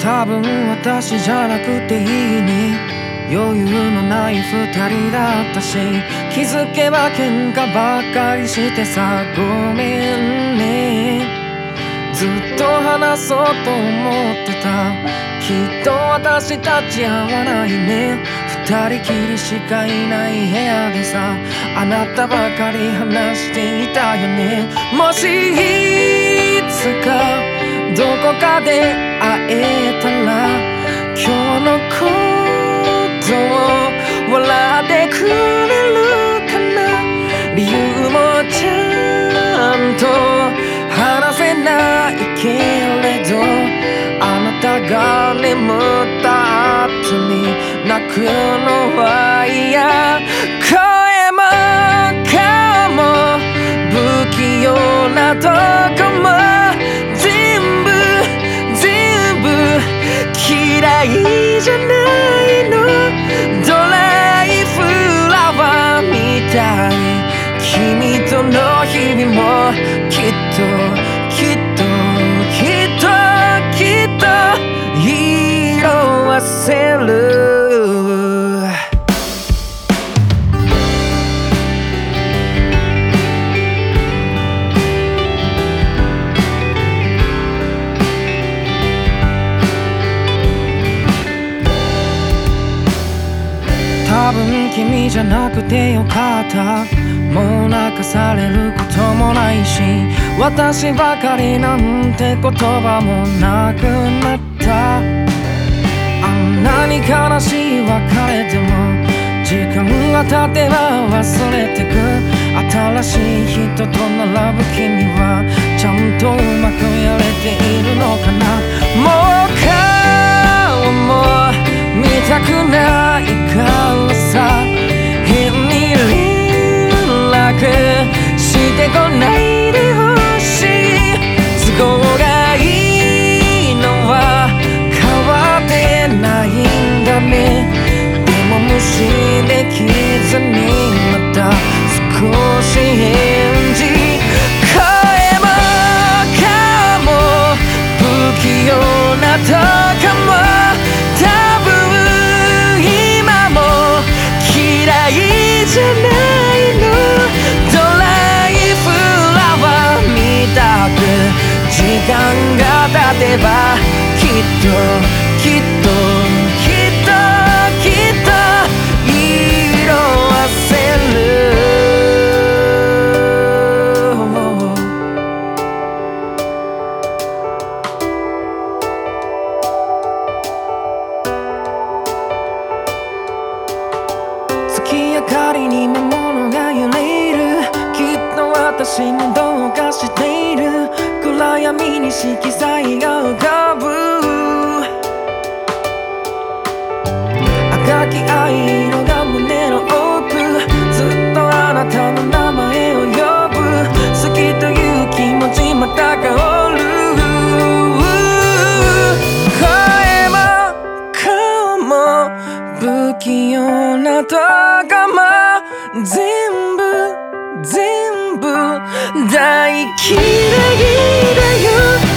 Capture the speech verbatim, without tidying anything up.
多分私じゃなくていいに余裕のない二人だったし、気づけば喧嘩ばっかりしてさ、ごめんね。ずっと話そうと思ってた。きっと私たち合わないね。二人きりしかいない部屋でさ、あなたばかり話していたよね。もしいつかどこかで会えたら、今日のことを笑ってくれるかな。理由もちゃんと話せないけれど、あなたが眠った後に泣くのは嫌。声も顔も不器用なとこも全部全部嫌いじゃないの。ドライフラワーみたい、君との日々もきっときっときっときっと色あせる。多分君じゃなくてよかった。もう泣かされることもないし、私ばかりなんて言葉もなくなった。あんなに悲しい別れでも時間が経てば忘れてく。新しい人と並ぶ君はちゃんとうまくやれているのかな。もう顔も見たくないからさ、変に連絡してこないでほしい。都合がいいのは変わってないんだね。でも無視できずにまた少し返事。声も顔も不器用なとこも多分今も嫌いじゃないの。ドライフラワーみたく時間が経てばきっときっときっときっと色あせる。月明かりに魔物が揺れる。きっと私もどうかしている。暗闇に色彩が浮かぶ。赤き藍色が胸の奥。ずっとあなたの名前を呼ぶ。好きという気持ちまた香る。声も顔も不器用なとこも全部全部大嫌いだよ。